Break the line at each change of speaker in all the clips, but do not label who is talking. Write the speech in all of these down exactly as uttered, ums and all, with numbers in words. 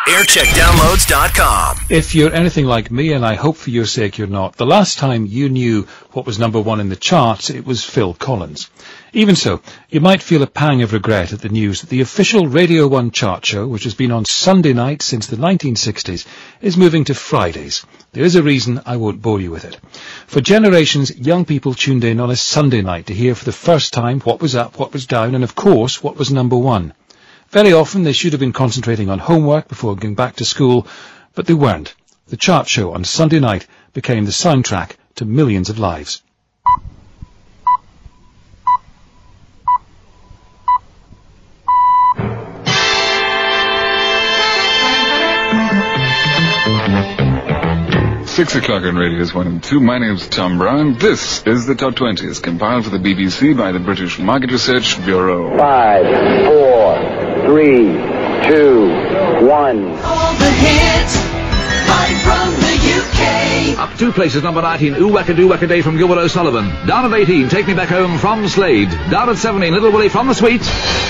aircheck downloads dot com.
If you're anything like me, and I hope for your sake you're not, the last time you knew what was number one in the charts, it was Phil Collins. Even so, you might feel a pang of regret at the news that the official Radio one chart show, which has been on Sunday night since the nineteen sixties, is moving to Fridays. There is a reason, I won't bore you with it. For generations, young people tuned in on a Sunday night to hear for the first time what was up, what was down, and of course, what was number one. Very often they should have been concentrating on homework before going back to school, but they weren't. The chart show on Sunday night became the soundtrack to millions of lives.
Six o'clock on Radios one and two. My name's Tom Brown. This is the Top twenty. It's compiled for the B B C by the British Market Research Bureau.
Five, four, three, two, one.
All the hits, live from the U K.
Up two places, number nineteen, Ooh Wacka Doo Wacka Day from Gilbert O'Sullivan. Down at eighteen, Take Me Back Home from Slade. Down at seventeen, Little Willie from the Sweets.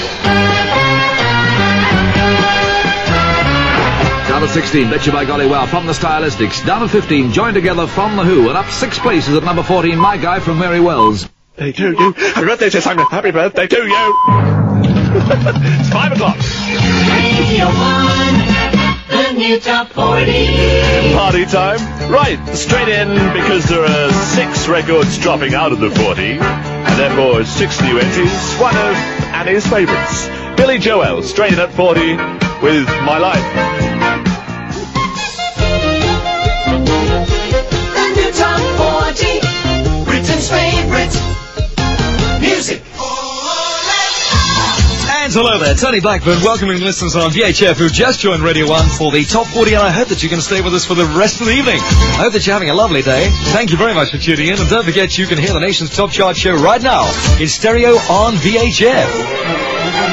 Down at sixteen, Bet You By Golly Wow from the Stylistics. Down at fifteen, Join Together from The Who. And up six places at number fourteen, My Guy from Mary Wells.
Hey, to you. Happy birthday to Simon. Happy birthday to you. It's five o'clock.
Radio one, the new Top forty.
Party time. Right, straight in, because there are six records dropping out of the forty, and therefore six new entries, one of Annie's favourites. Billy Joel, straight in at forty with My Life.
Favorite music.
And hello there, Tony Blackburn, welcoming listeners on V H F who just joined Radio one for the Top forty, and I hope that you can stay with us for the rest of the evening. I hope that you're having a lovely day. Thank you very much for tuning in, and don't forget you can hear the nation's top chart show right now in stereo on V H F.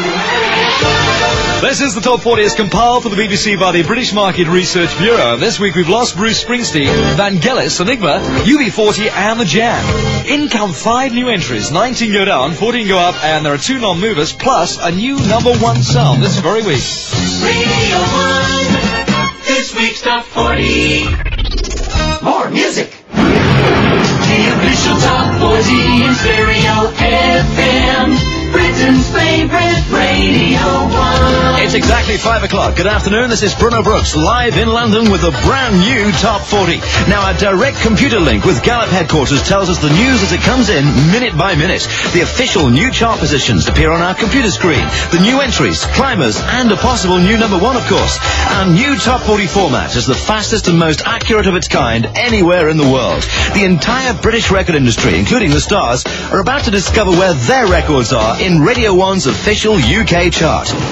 This is the Top forty as compiled for the B B C by the British Market Research Bureau. This week we've lost Bruce Springsteen, Vangelis, Enigma, U B forty and The Jam. In come five new entries, nineteen go down, fourteen go up, and there are two non-movers, plus a new number one sound this very week.
Radio one, this week's Top forty. More music. The official Top forty in stereo F M. Britain's favorite Radio one.
It's exactly five o'clock. Good afternoon. This is Bruno Brooks, live in London with a brand new Top forty. Now, a direct computer link with Gallup headquarters tells us the news as it comes in, minute by minute. The official new chart positions appear on our computer screen. The new entries, climbers, and a possible new number one, of course. Our new Top forty format is the fastest and most accurate of its kind anywhere in the world. The entire British record industry, including the stars, are about to discover where their records are in Radio one's official U K chart.
This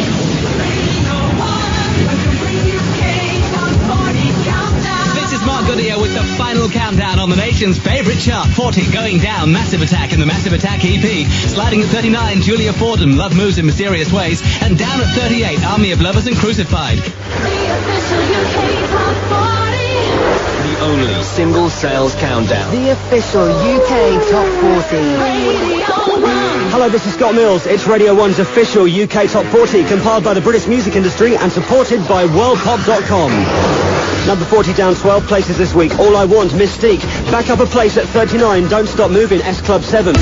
is Mark Goodyear with the final countdown on the nation's favourite chart. forty going down, Massive Attack and the Massive Attack E P. Sliding at thirty-nine, Julia Fordham, Love Moves in Mysterious Ways. And down at thirty-eight, Army of Lovers and Crucified.
The official U K Top forty.
The only single sales countdown.
The official U K Top forty.
Radio one.
Hello, this is Scott Mills. It's Radio one's official U K Top forty, compiled by the British music industry and supported by world pop dot com. Number forty down twelve places this week. All I Want, Mystique. Back up a place at thirty-nine, Don't Stop Moving, S Club seven.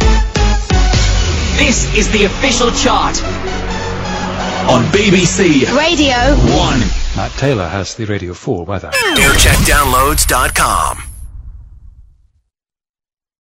This is the official chart on B B C
Radio
one.
Matt Taylor has the Radio four weather.
aircheck downloads dot com.